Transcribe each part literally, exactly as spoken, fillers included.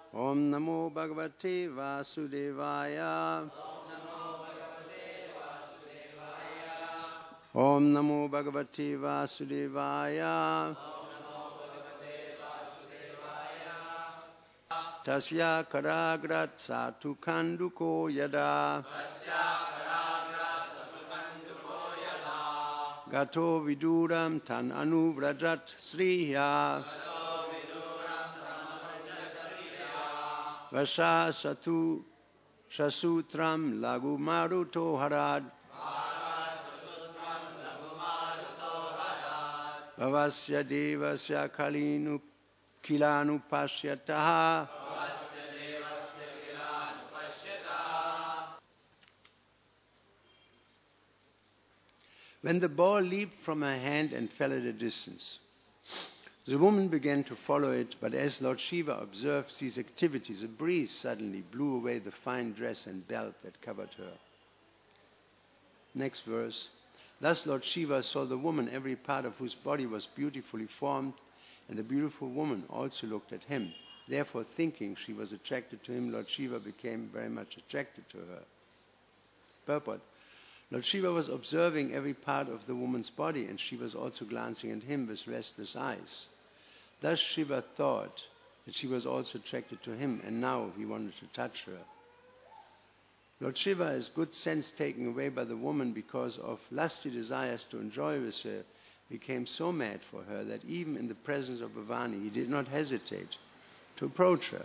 Om Namo Bhagavate Vasudevaya. Om Namo Bhagavate Vasudevaya. Tasya karagrat satu kanduko yada. Gato viduram tan anuvrajat sriya. Vasha satu shasutram lagu maruto harad. Vavasya devasya kalinu kilanu pashyataha. When the ball leaped from her hand and fell at a distance, the woman began to follow it, but as Lord Shiva observed these activities, a breeze suddenly blew away the fine dress and belt that covered her. Next verse. Thus Lord Shiva saw the woman, every part of whose body was beautifully formed, and the beautiful woman also looked at him. Therefore, thinking she was attracted to him, Lord Shiva became very much attracted to her. Purport. Lord Shiva was observing every part of the woman's body, and she was also glancing at him with restless eyes. Thus Shiva thought that she was also attracted to him, and now he wanted to touch her. Lord Shiva, his good sense taken away by the woman because of lusty desires to enjoy with her, became so mad for her that even in the presence of Bhavani, he did not hesitate to approach her.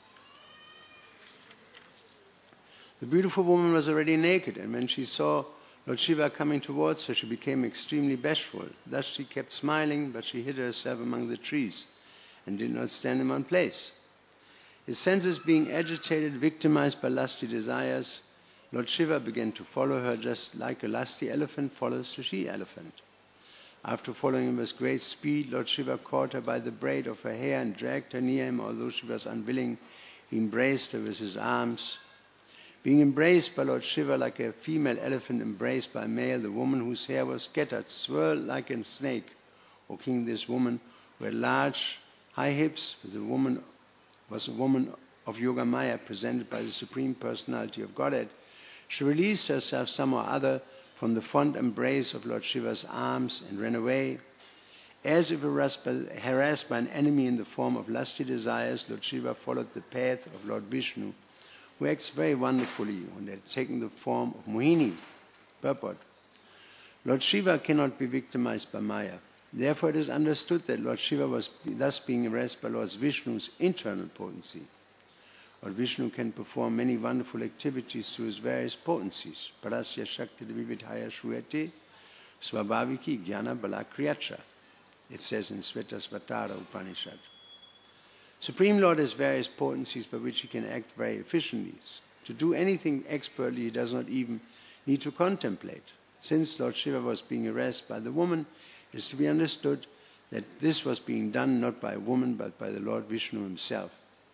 The beautiful woman was already naked, and when she saw Lord Shiva coming towards her, she became extremely bashful. Thus she kept smiling, but she hid herself among the trees and did not stand in one place. His senses being agitated, victimized by lusty desires, Lord Shiva began to follow her just like a lusty elephant follows a she-elephant. After following him with great speed, Lord Shiva caught her by the braid of her hair and dragged her near him. Although she was unwilling, he embraced her with his arms. Being embraced by Lord Shiva like a female elephant embraced by a male, the woman whose hair was scattered swirled like a snake. O king, this woman, who had large, high hips, was a woman, was a woman of Yogamaya presented by the Supreme Personality of Godhead. She released herself somehow or other from the fond embrace of Lord Shiva's arms and ran away. As if harassed by an enemy in the form of lusty desires, Lord Shiva followed the path of Lord Vishnu, who acts very wonderfully and had taken the form of Mohini. Purport. Lord Shiva cannot be victimized by Maya. Therefore it is understood that Lord Shiva was thus being arrested by Lord Vishnu's internal potency. Lord Vishnu can perform many wonderful activities through his various potencies. Parasya Shakti Vividhaya Shruyate Svabhaviki Jnana Balakriyacha. It says in Svetasvatara Upanishad. Supreme Lord has various potencies by which he can act very efficiently. To do anything expertly, he does not even need to contemplate. Since Lord Shiva was being arrested by the woman, it is to be understood that this was being done not by a woman but by the Lord Vishnu himself.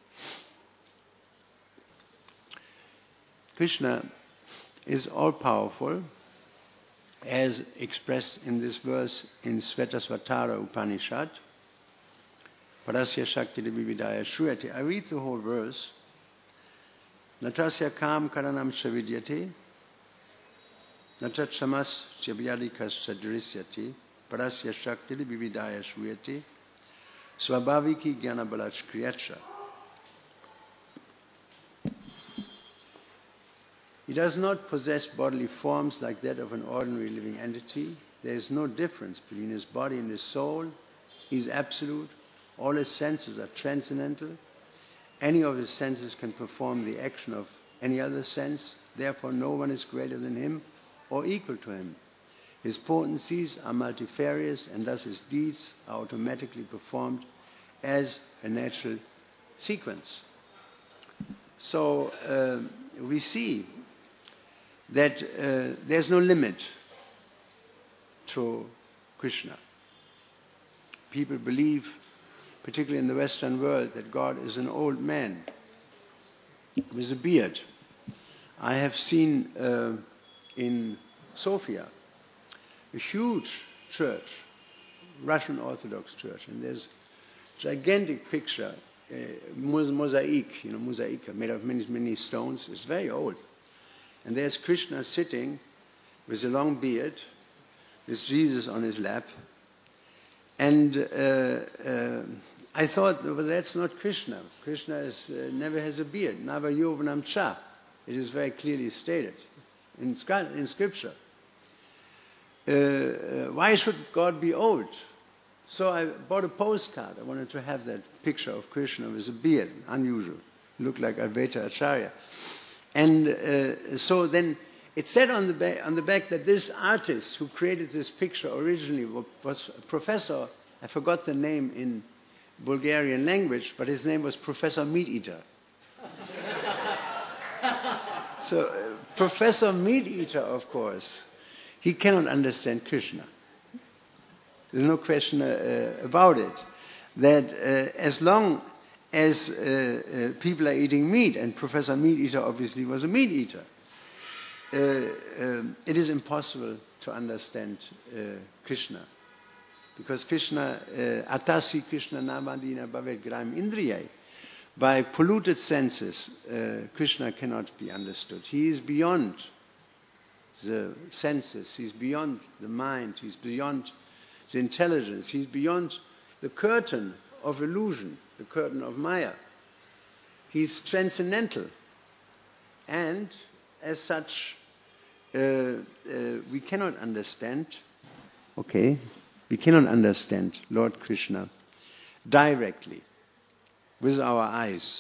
Krishna is all-powerful, as expressed in this verse in Svetasvatara Upanishad. Parasya Shakti Vividhaya Shruyate. I read the whole verse. Natasya Kam Karanam Shavidyate Natat Shamas Chavyadikas Chadrisyati Parasya Shakti Vividhaya Shruyate Swabhaviki Jnana Balach Kriyacha. He does not possess bodily forms like that of an ordinary living entity. There is no difference between his body and his soul. He is absolute. All his senses are transcendental. Any of his senses can perform the action of any other sense. Therefore, no one is greater than him or equal to him. His potencies are multifarious, and thus his deeds are automatically performed as a natural sequence. So uh, we see that uh, there's no limit to Krishna. People believe, particularly in the Western world, that God is an old man with a beard. I have seen uh, in Sofia a huge church, Russian Orthodox church, and there's a gigantic picture mosaic, you know, mosaic, made of many, many stones. It's very old. And there's Krishna sitting with a long beard, with Jesus on his lap. And uh, uh, I thought, well, that's not Krishna. Krishna is, uh, never has a beard. Nava yovanam cha. It is very clearly stated in, in Scripture. Uh, uh, why should God be old? So I bought a postcard. I wanted to have that picture of Krishna with a beard, unusual. Looked like Advaita Acharya. And uh, so then it said on the, ba- on the back that this artist who created this picture originally was a professor. I forgot the name in Bulgarian language, but his name was Professor Meat Eater. So uh, Professor Meat Eater, of course, he cannot understand Krishna. There's no question uh, uh, about it. That uh, as long as uh, uh, people are eating meat, and Professor Meat Eater obviously was a meat eater, uh, um, it is impossible to understand uh, Krishna. Because Krishna, uh, atasi Krishna namadina bhavet gram indriyai, by polluted senses, uh, Krishna cannot be understood. He is beyond the senses, he's beyond the mind, he's beyond the intelligence, he's beyond the curtain of illusion, the curtain of Maya. He's transcendental. And as such, uh, uh, we cannot understand, okay, we cannot understand Lord Krishna directly with our eyes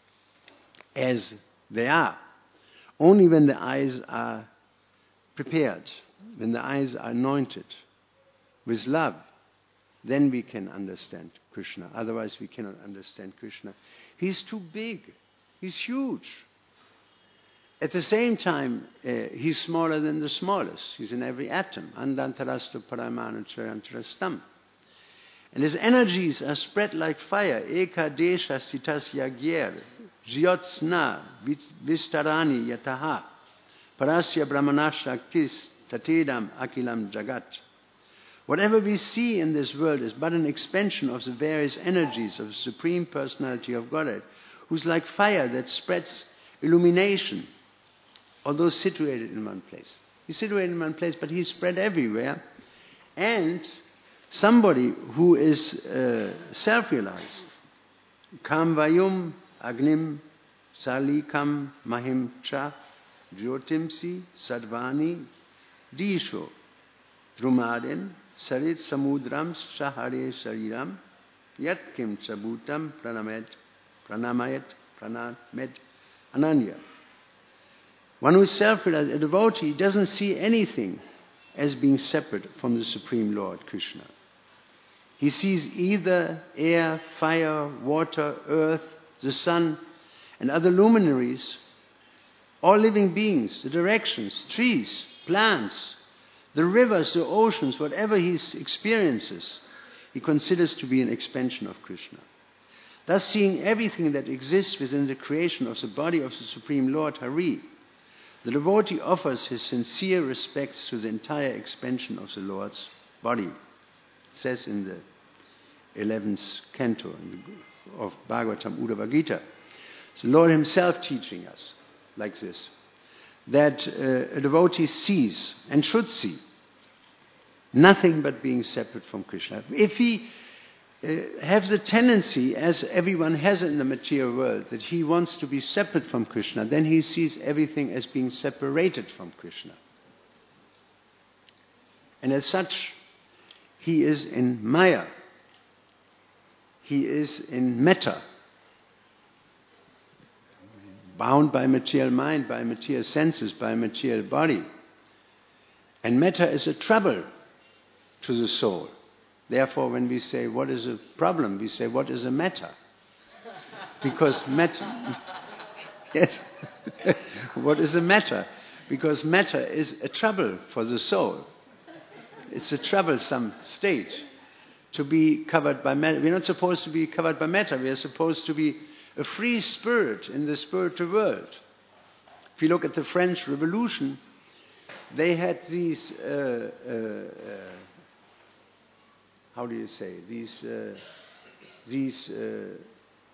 as they are. Only when the eyes are prepared, when the eyes are anointed with love, then we can understand Krishna. Otherwise we cannot understand Krishna. He's too big. He's huge. At the same time, uh, he's smaller than the smallest. He's in every atom. Andantarastu paramanu chayantarastam. And his energies are spread like fire. Eka desha sitas yagyer. Jyotsna vistarani yataha. Parasya brahmanashaktis tatedam akilam jagat. Whatever we see in this world is but an expansion of the various energies of the Supreme Personality of Godhead, who's like fire that spreads illumination, although situated in one place. He's situated in one place, but he's spread everywhere. And somebody who is uh, self-realized, kam vayum agnim salikam mahim cha jyotimsi sadvani disho drumadin sarit samudram sahare shariram yat kim chabutam pranamet pranamayat pranamet ananya. One who is self-realized, a devotee, doesn't see anything as being separate from the Supreme Lord Krishna. He sees either air, fire, water, earth, the sun, and other luminaries, all living beings, the directions, trees, plants, the rivers, the oceans, whatever he experiences, he considers to be an expansion of Krishna. Thus, seeing everything that exists within the creation of the body of the Supreme Lord Hari, the devotee offers his sincere respects to the entire expansion of the Lord's body. It says in the eleventh canto of Bhagavatam Uddhava Gita. It's the Lord himself teaching us like this, that uh, a devotee sees and should see nothing but being separate from Krishna. If he uh, has the tendency, as everyone has in the material world, that he wants to be separate from Krishna, then he sees everything as being separated from Krishna. And as such, he is in Maya. He is in metta, bound by material mind, by material senses, by material body. And metta is a trouble to the soul. Therefore, when we say, what is a problem? We say, what is a metta? Because metta... yes. What is a metta? Because metta is a trouble for the soul. It's a troublesome state to be covered by metta. We're not supposed to be covered by metta. We are supposed to be a free spirit in the spiritual world. If you look at the French Revolution, they had these, uh, uh, uh, how do you say, these, uh, these uh,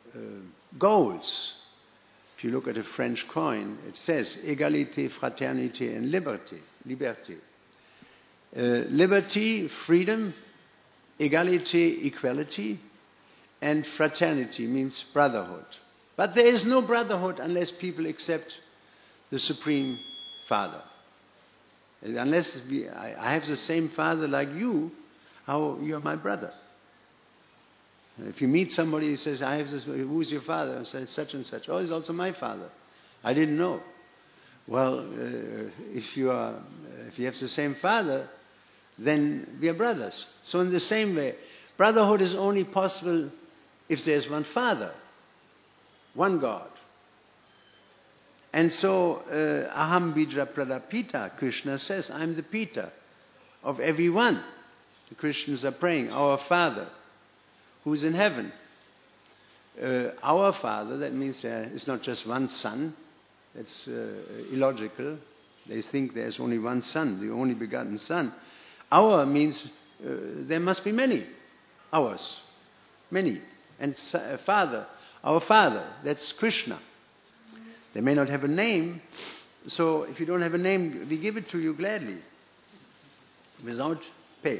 uh, goals. If you look at a French coin, it says égalité, fraternité, and liberty. Liberté. Uh, liberty, freedom, égalité, equality, and fraternity means brotherhood. But there is no brotherhood unless people accept the Supreme Father. Unless we, I, I have the same father like you, how you're my brother. If you meet somebody who says, I have this, who's your father? I say, such and such. Oh, he's also my father. I didn't know. Well, uh, if you are, if you have the same father, then we are brothers. So in the same way, brotherhood is only possible if there's one Father, one God. And so, uh, Aham Bija Pradapita, Krishna says, I'm the Pita of everyone. The Christians are praying, our Father, who is in heaven. Uh, our Father, that means there is not just one Son. That's uh, illogical. They think there's only one Son, the only begotten Son. Our means uh, there must be many. Ours. Many. And uh, Father, our Father, that's Krishna. They may not have a name, so if you don't have a name, we give it to you gladly, without pay.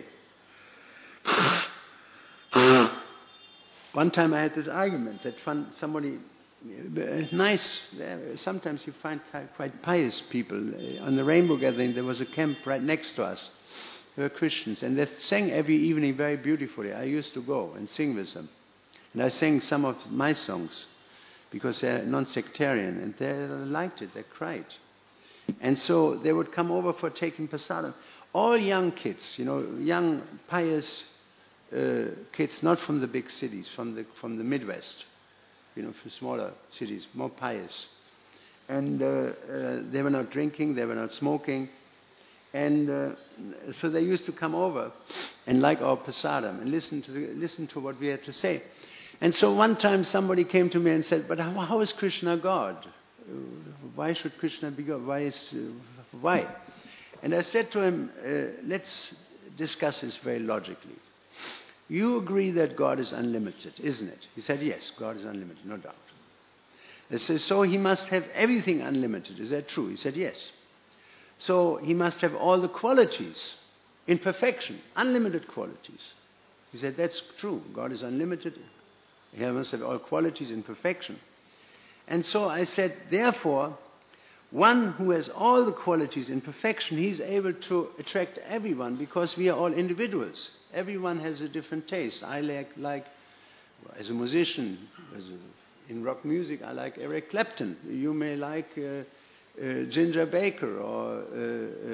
One time I had this argument that fun, somebody, uh, nice, uh, sometimes you find quite pious people. Uh, on the Rainbow Gathering there was a camp right next to us. They were Christians, and they sang every evening very beautifully. I used to go and sing with them. And I sang some of my songs, because they're non-sectarian, and they liked it, they cried. And so they would come over for taking prasadam. All young kids, you know, young, pious uh, kids, not from the big cities, from the from the Midwest, you know, from smaller cities, more pious. And uh, uh, they were not drinking, they were not smoking. And uh, so they used to come over and like our prasadam and listen to the, listen to what we had to say. And so one time somebody came to me and said, but how, how is Krishna God? Uh, why should Krishna be God? Why is, uh, why? And I said to him, uh, let's discuss this very logically. You agree that God is unlimited, isn't it? He said, yes, God is unlimited, no doubt. I said, so he must have everything unlimited. Is that true? He said, yes. So he must have all the qualities in perfection, unlimited qualities. He said, that's true. God is unlimited. He must have all qualities in perfection. And so I said, therefore, one who has all the qualities in perfection, he's able to attract everyone because we are all individuals. Everyone has a different taste. I like, like as a musician, as a, in rock music, I like Eric Clapton. You may like uh, uh, Ginger Baker or uh, uh,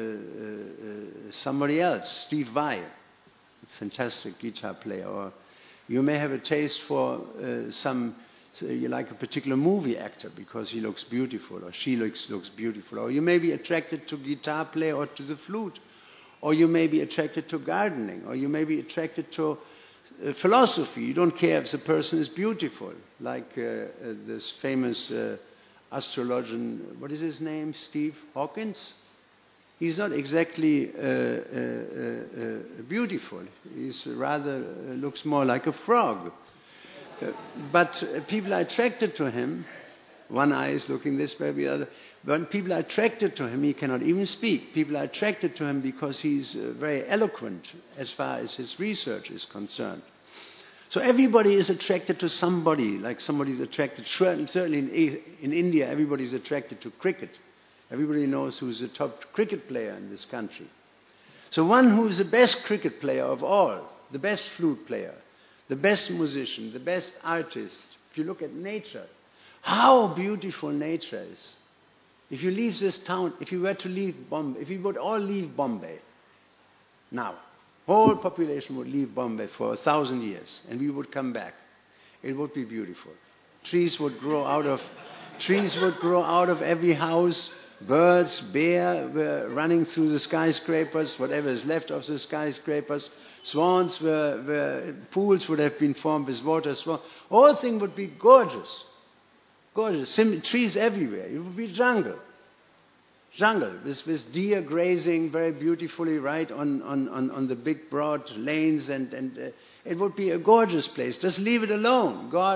uh, somebody else, Steve Vai, fantastic guitar player. Or you may have a taste for uh, some, so you like a particular movie actor because he looks beautiful or she looks, looks beautiful. Or you may be attracted to guitar player or to the flute. Or you may be attracted to gardening. Or you may be attracted to uh, philosophy. You don't care if the person is beautiful. Like uh, uh, this famous uh, astrologian, what is his name? Steve Hawkins? He's not exactly uh, uh, uh, uh, beautiful. He's rather uh, looks more like a frog. Uh, but uh, people are attracted to him. One eye is looking this way, the other. When people are attracted to him, he cannot even speak. People are attracted to him because he's uh, very eloquent as far as his research is concerned. So everybody is attracted to somebody, like somebody is attracted, certainly in, in India, everybody is attracted to cricket. Everybody knows who's the top cricket player in this country. So one who is the best cricket player of all, the best flute player, the best musician, the best artist, if you look at nature, how beautiful nature is. If you leave this town, if you were to leave Bombay, if we would all leave Bombay now, whole population would leave Bombay for a thousand years and we would come back. It would be beautiful. Trees would grow out of, trees would grow out of every house. Birds, bear were running through the skyscrapers, whatever is left of the skyscrapers. Swans were, were pools would have been formed with water. Swan. Whole thing would be gorgeous. Gorgeous. Sim- trees everywhere. It would be jungle. Jungle with, with deer grazing very beautifully right on, on, on, on the big broad lanes. And, and uh, it would be a gorgeous place. Just leave it alone. God,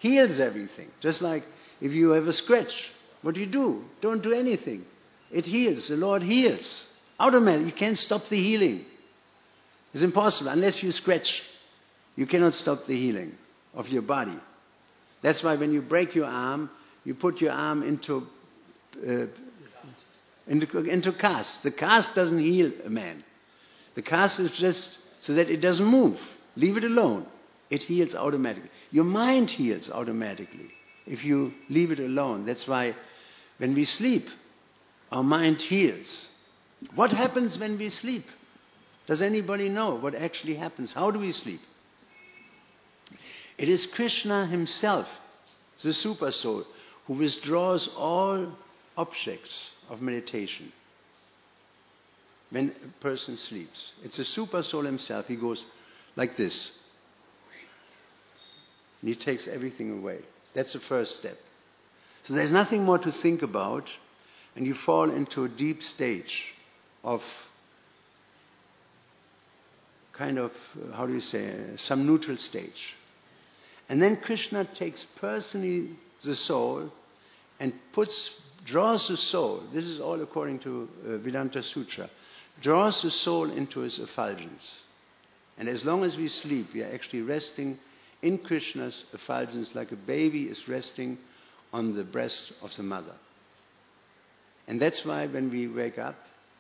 heals everything. Just like if you have a scratch, what do you do? Don't do anything. It heals. The Lord heals. Automatically, you can't stop the healing. It's impossible. Unless you scratch, you cannot stop the healing of your body. That's why when you break your arm, you put your arm into, uh, into, into cast. The cast doesn't heal a man. The cast is just so that it doesn't move. Leave it alone. It heals automatically. Your mind heals automatically if you leave it alone. That's why when we sleep, our mind heals. What happens when we sleep? Does anybody know what actually happens? How do we sleep? It is Krishna himself, the super soul, who withdraws all objects of meditation when a person sleeps. It's the super soul himself. He goes like this. And he takes everything away. That's the first step. So there's nothing more to think about, and you fall into a deep stage of kind of, how do you say, some neutral stage. And then Krishna takes personally the soul and puts, draws the soul, this is all according to uh, Vedanta Sutra, draws the soul into his effulgence. And as long as we sleep, we are actually resting in Krishna's effulgence like a baby is resting on the breast of the mother. And that's why when we wake up,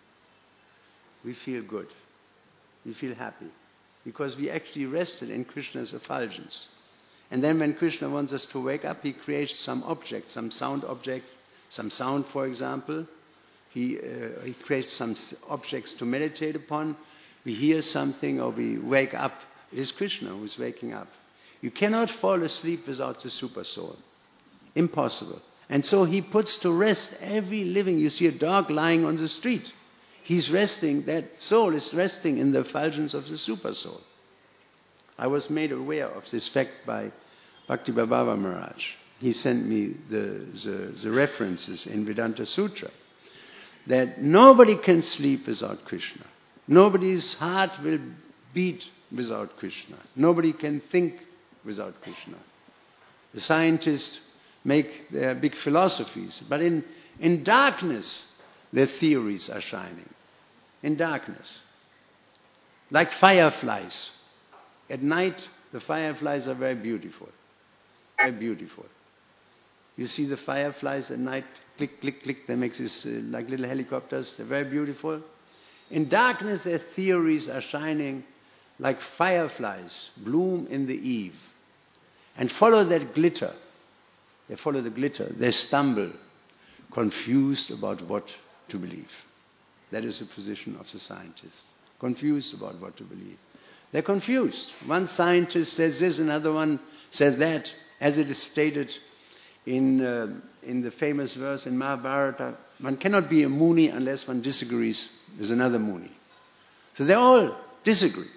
we feel good. We feel happy. Because we actually rested in Krishna's effulgence. And then when Krishna wants us to wake up, he creates some object, some sound object, some sound, for example. He, uh, he creates some objects to meditate upon. We hear something or we wake up. It is Krishna who is waking up. You cannot fall asleep without the super soul. Impossible. And so he puts to rest every living. You see a dog lying on the street. He's resting, that soul is resting in the effulgence of the super soul. I was made aware of this fact by Bhakti-Bhava Maharaj. He sent me the, the, the references in Vedanta Sutra that nobody can sleep without Krishna. Nobody's heart will beat without Krishna. Nobody can think without Krishna. The scientists make their big philosophies, but in, in darkness their theories are shining. In darkness. Like fireflies. At night the fireflies are very beautiful. Very beautiful. You see the fireflies at night, click, click, click, they make this uh, like little helicopters. They're very beautiful. In darkness their theories are shining like fireflies bloom in the eve. And follow that glitter. They follow the glitter. They stumble, confused about what to believe. That is the position of the scientists. Confused about what to believe. They're confused. One scientist says this, another one says that, as it is stated in, uh, in the famous verse in Mahabharata, one cannot be a Muni unless one disagrees with another Muni. So they all disagree.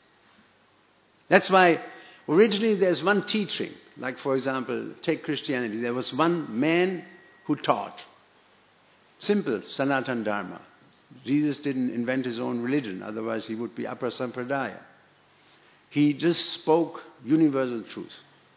That's why originally there's one teaching. Like, for example, take Christianity. There was one man who taught. Simple, Sanatana Dharma. Jesus didn't invent his own religion, otherwise he would be Aprasampradaya. He just spoke universal truth.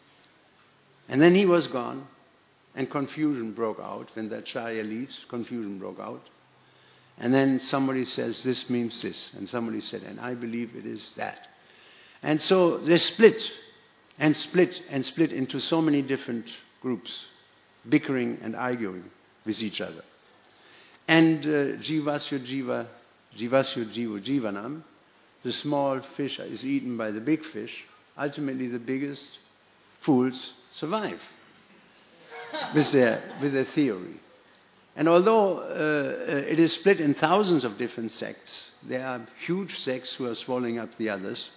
And then he was gone, and confusion broke out. When the Acharya leaves, confusion broke out. And then somebody says, this means this. And somebody said, and I believe it is that. And so they split, and split, and split into so many different groups, bickering and arguing with each other. And uh, Jivasya Jiva, Jivasya Jiva Jivanam, the small fish is eaten by the big fish. Ultimately the biggest fools survive with their, with their theory. And although uh, uh, it is split in thousands of different sects, there are huge sects who are swallowing up the others.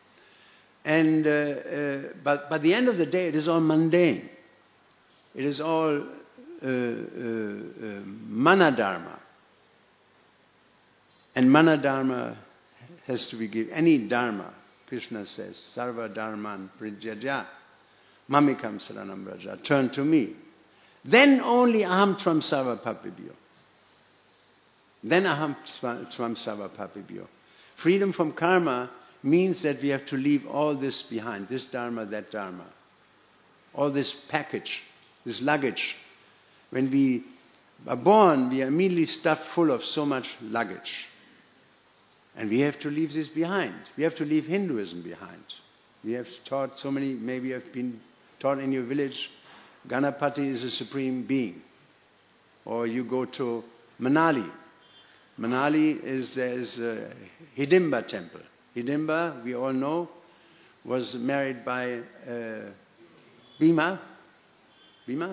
And uh, uh, but by the end of the day, it is all mundane. It is all uh, uh, uh, manadharma. And manadharma has to be given. Any dharma, Krishna says, sarva dharman prijyaja, mamikam saranam vraja, turn to me. Then only aham tvam sarva papibhyo. Then aham tvam sarva papibhyo. Freedom from karma means that we have to leave all this behind, this dharma, that dharma. all this package, this luggage. When we are born, we are immediately stuffed full of so much luggage. And we have to leave this behind. We have to leave Hinduism behind. We have taught so many, maybe you have been taught in your village, Ganapati is a supreme being. Or you go to Manali. Manali is, there is a Hidimba temple. Hidimba, we all know, was married by uh, Bhima. Bhima?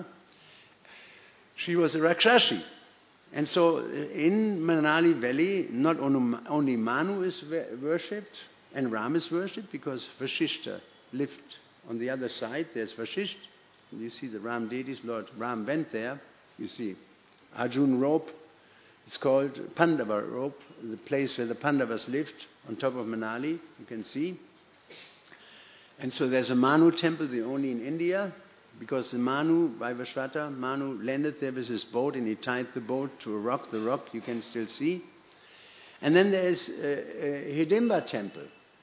She was a Rakshashi. And so in Manali Valley, not only Manu is worshipped and Ram is worshipped, because Vashishta lived on the other side. There's Vashisht. You see the Ram deities. Lord Ram went there. You see Arjun rope. It's called Pandava rope, the place where the Pandavas lived on top of Manali. You can see. And so there's a Manu temple, the only in India. Because the Manu, Vaivashvata, Manu landed there with his boat and he tied the boat to a rock. The rock you can still see. And then there is a, a Hidimba temple.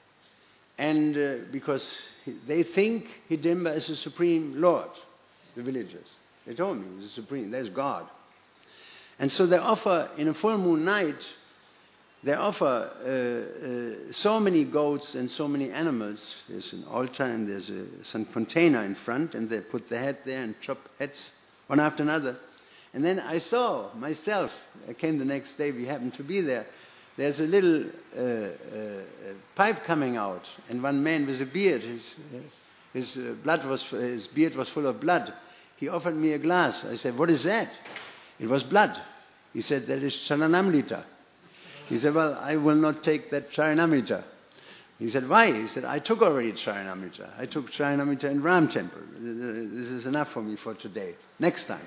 And uh, because they think Hidimba is the supreme lord, the villagers. They told me he's the supreme, there's God. And so they offer, in a full moon night, they offer uh, uh, so many goats and so many animals. There's an altar and there's a, some container in front, and they put the head there and chop heads one after another. And then I saw myself, I came the next day, we happened to be there, there's a little uh, uh, pipe coming out, and one man with a beard, his, uh, his, uh, blood was, his beard was full of blood. He offered me a glass. I said, what is that? It was blood. He said, that is Charanamrita. He said, well, I will not take that Charanamrita. He said, why? He said, I took already Charanamrita. I took Charanamrita in Ram temple. This is enough for me for today. Next time.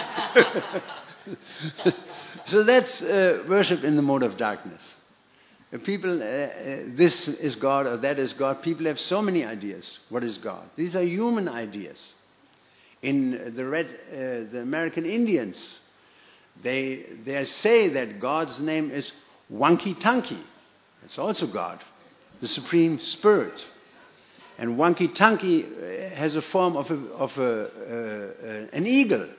So that's uh, worship in the mode of darkness. Uh, people, uh, uh, this is God or that is God. People have so many ideas. What is God? These are human ideas. In the red, uh, the American Indians, they they say that God's name is Wanki Tanki. It's also God, the Supreme Spirit. And Wanki Tanki has a form of, a, of a, uh, uh, an eagle.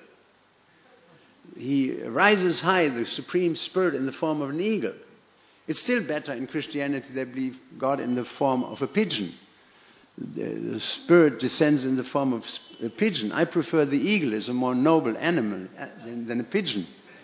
He rises high, the Supreme Spirit, in the form of an eagle. It's still better in Christianity, they believe God in the form of a pigeon. The, the Spirit descends in the form of a pigeon. I prefer the eagle as a more noble animal than, than a pigeon.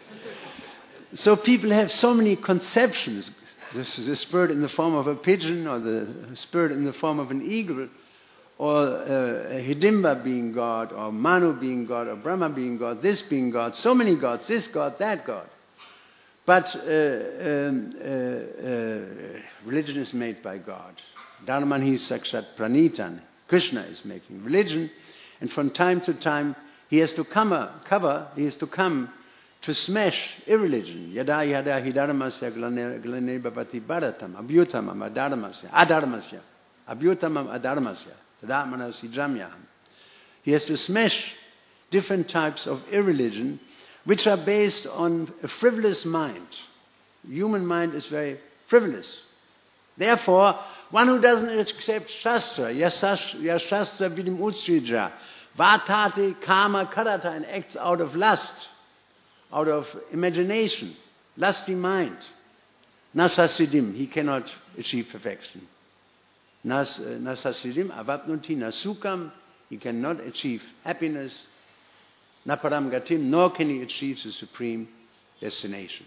So people have so many conceptions. This is the Spirit in the form of a pigeon, or the Spirit in the form of an eagle, or uh, Hidimba being God, or Manu being God, or Brahma being God, this being God, so many gods, this God, that God. But uh, um, uh, uh, religion is made by God. Dharmanhi Sakshat Pranitan. Krishna is making religion, and from time to time he has to come, cover, he has to come to smash irreligion. Yada yada hidharmasya glane bhavati bharatam abhyutamam adharmasya adharmasya abhyutamam adharmasya tadamanas hidramyaham. He has to smash different types of irreligion which are based on a frivolous mind. Human mind is very frivolous. Therefore, one who doesn't accept Shastra, Yashastra vidim utstrija, vatate kama karata, and acts out of lust, out of imagination, lusty mind. Nasasidim, he cannot achieve perfection. Nas, uh, nasasidim avapnoti nasukam, he cannot achieve happiness. Naparam gatim, nor can he achieve the supreme destination.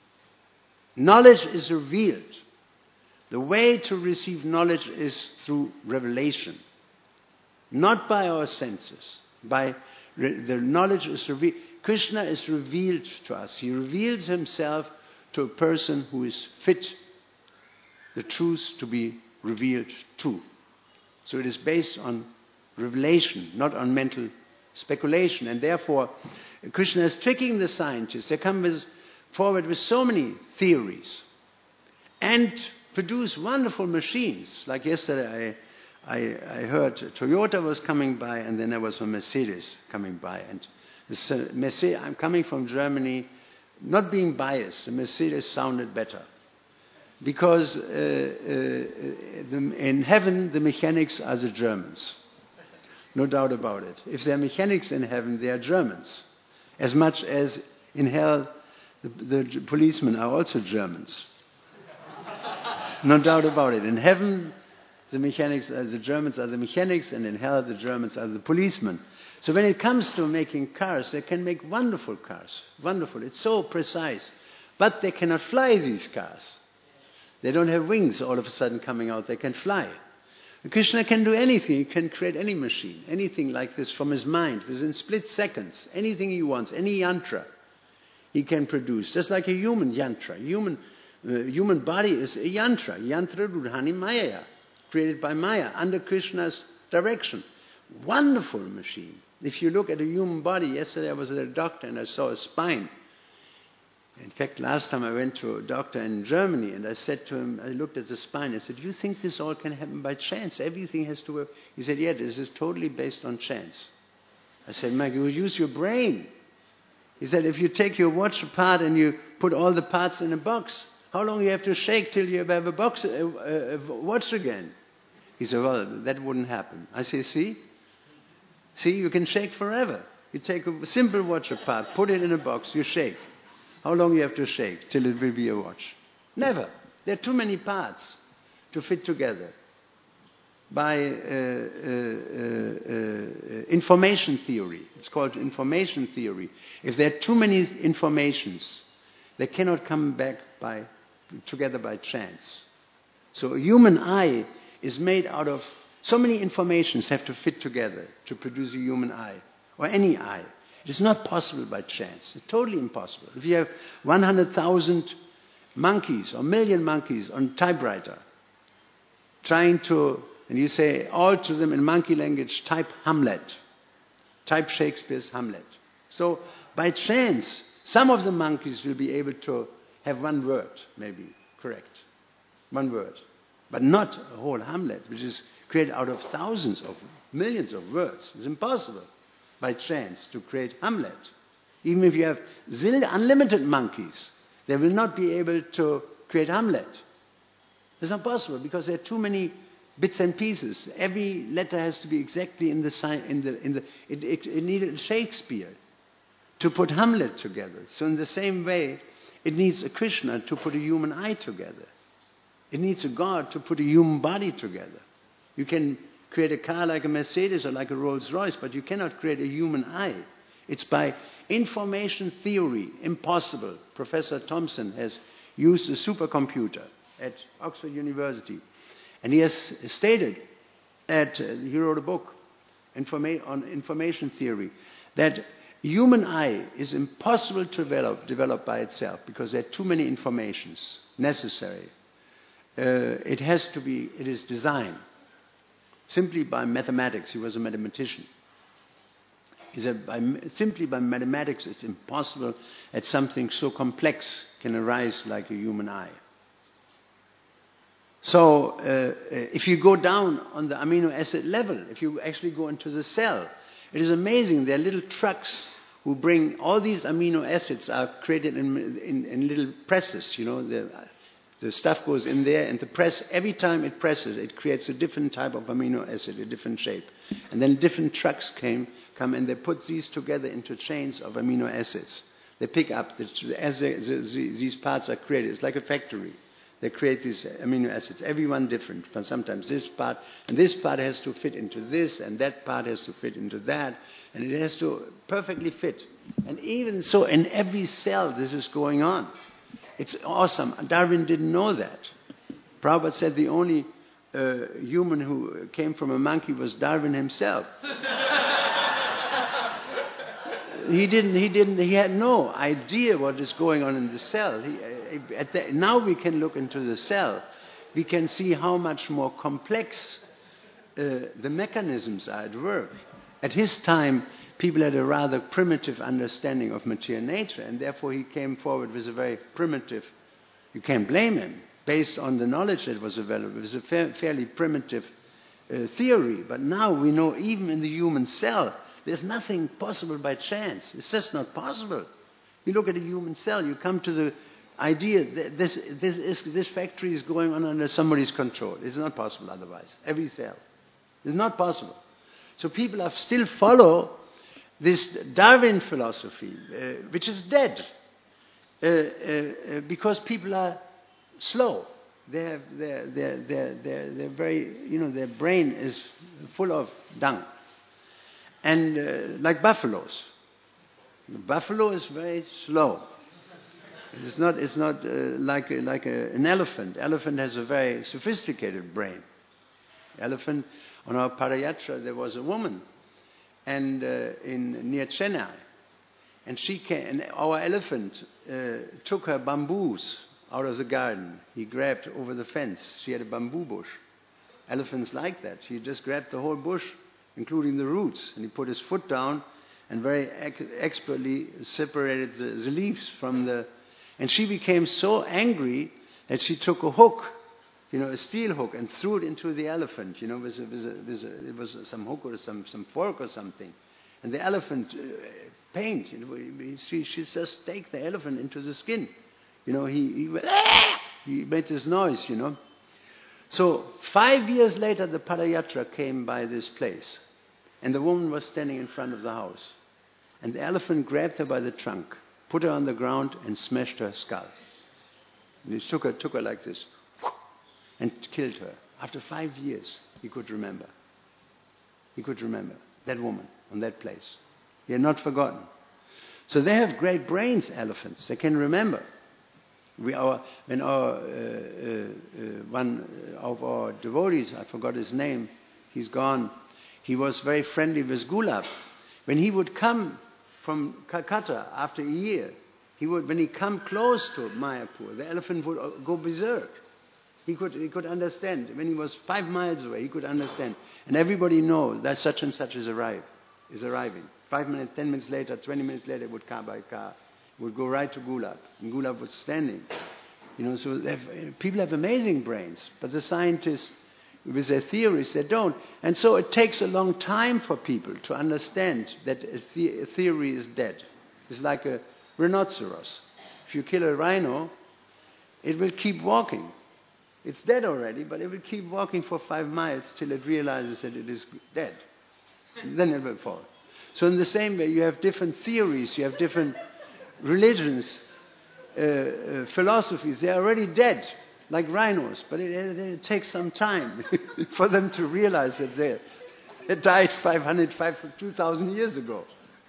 Knowledge is revealed. The way to receive knowledge is through revelation. Not by our senses. By re- the knowledge is revealed. Krishna is revealed to us. He reveals himself to a person who is fit the truth to be revealed to. So it is based on revelation, not on mental speculation. And therefore, Krishna is tricking the scientists. They come with, forward with so many theories and produce wonderful machines. Like yesterday, I, I, I heard Toyota was coming by, and then there was a Mercedes coming by. And this, uh, Mercedes, I'm coming from Germany, not being biased. The Mercedes sounded better. Because uh, uh, the, in heaven, the mechanics are the Germans. No doubt about it. If there are mechanics in heaven, they are Germans. As much as in hell, the, the policemen are also Germans. No doubt about it. In heaven, the mechanics, uh, the Germans are the mechanics, and in hell, the Germans are the policemen. So when it comes to making cars, they can make wonderful cars. Wonderful. It's so precise. But they cannot fly these cars. They don't have wings all of a sudden coming out. They can fly. Krishna can do anything. He can create any machine, anything like this from his mind, within split seconds. Anything he wants, any yantra, he can produce. Just like a human yantra. Human, uh, human body is a yantra. Yantra Rudhani Maya, created by Maya, under Krishna's direction. Wonderful machine. If you look at a human body, yesterday I was at a doctor and I saw a spine. In fact, last time I went to a doctor in Germany and I said to him, I looked at the spine, I said, do you think this all can happen by chance? Everything has to work. He said, yeah, this is totally based on chance. I said, Mike, you use your brain. He said, if you take your watch apart and you put all the parts in a box, how long do you have to shake till you have a box, a, a, a watch again? He said, well, that wouldn't happen. I say, see? See, you can shake forever. You take a simple watch apart, put it in a box, you shake. How long do you have to shake till it will be a watch? Never. There are too many parts to fit together. By uh, uh, uh, uh, information theory, it's called information theory. If there are too many informations, they cannot come back by together by chance. So a human eye is made out of so many informations have to fit together to produce a human eye, or any eye. It is not possible by chance. It's totally impossible. If you have one hundred thousand monkeys or a million monkeys on a typewriter, trying to, and you say all to them in monkey language, type Hamlet. Type Shakespeare's Hamlet. So by chance, some of the monkeys will be able to have one word, maybe, correct. One word. But not a whole Hamlet, which is created out of thousands of, millions of words. It's impossible by chance to create Hamlet. Even if you have zillion, unlimited monkeys, they will not be able to create Hamlet. It's not possible because there are too many bits and pieces. Every letter has to be exactly in the sign. In the in the. It, it, it needed Shakespeare to put Hamlet together. So in the same way, it needs a Krishna to put a human eye together. It needs a God to put a human body together. You can create a car like a Mercedes or like a Rolls Royce, but you cannot create a human eye. It's by information theory, impossible. Professor Thompson has used a supercomputer at Oxford University, and he has stated that, uh, he wrote a book informa- on information theory, that human eye is impossible to develop, develop by itself because there are too many informations necessary. Uh, it has to be, it is designed simply by mathematics. He was a mathematician. He said, by, simply by mathematics, it's impossible that something so complex can arise like a human eye. So, uh, if you go down on the amino acid level, if you actually go into the cell, it is amazing. There are little trucks who bring all these amino acids are created in, in, in little presses. You know, the, the stuff goes in there, and the press, every time it presses, it creates a different type of amino acid, a different shape. And then different trucks came, come and they put these together into chains of amino acids. They pick up, the, as they, the, these parts are created, it's like a factory. They create these amino acids, every one different. But sometimes this part, and this part has to fit into this, and that part has to fit into that, and it has to perfectly fit. And even so, in every cell, this is going on. It's awesome. Darwin didn't know that. Prabhupada said the only uh, human who came from a monkey was Darwin himself. He didn't, he didn't, he had no idea what is going on in the cell. He, at the, now we can look into the cell. We can see how much more complex uh, the mechanisms are at work. At his time, people had a rather primitive understanding of material nature, and therefore he came forward with a very primitive, you can't blame him, based on the knowledge that was available. It was a fa- fairly primitive uh, theory, but now we know even in the human cell, there's nothing possible by chance. It's just not possible. You look at a human cell, you come to the idea that this, this, is, this factory is going on under somebody's control. It's not possible otherwise. Every cell. It's not possible. So people are still follow this Darwin philosophy, uh, which is dead, uh, uh, uh, because people are slow. They have their, their, their, their, their very, you know, their brain is full of dung. And uh, like buffaloes. The buffalo is very slow. It's not, it's not uh, like, a, like a, an elephant. Elephant has a very sophisticated brain. Elephant, on our Padayatra, there was a woman and uh, in near Chennai. And she came, and our elephant uh, took her bamboos out of the garden. He grabbed over the fence. She had a bamboo bush. Elephants like that. He just grabbed the whole bush, including the roots, and he put his foot down and very ex- expertly separated the, the leaves from the... And she became so angry that she took a hook, you know, a steel hook, and threw it into the elephant, you know, with a, with a, with a, it was some hook or some, some fork or something. And the elephant uh, pained, you know, she, she just staked the elephant into the skin. You know, he, he, went, ah! He made this noise, you know. So five years later, the Padayatra came by this place. And the woman was standing in front of the house. And the elephant grabbed her by the trunk, put her on the ground, and smashed her skull. And he took her, took her like this, and killed her. After five years, he could remember. He could remember that woman on that place. He had not forgotten. So they have great brains, elephants. They can remember. We, our, when our, uh, uh, uh, one of our devotees, I forgot his name, he's gone, he was very friendly with Gulab. When he would come from Calcutta after a year, he would, when he come close to Mayapur, the elephant would go berserk. He could, he could understand. When he was five miles away, he could understand. And everybody knows that such and such is, arrive, is arriving. Five minutes, ten minutes later, twenty minutes later, it would come by car. Would go right to Gulab, and Gulab was standing. You know, so have, people have amazing brains, but the scientists, with their theories, they don't. And so it takes a long time for people to understand that a, the- a theory is dead. It's like a rhinoceros. If you kill a rhino, it will keep walking. It's dead already, but it will keep walking for five miles till it realizes that it is dead. Then it will fall. So in the same way, you have different theories, you have different religions, uh, uh, philosophies. They are already dead, like rhinos, but it, it, it takes some time for them to realize that they, they died five hundred, two thousand years ago.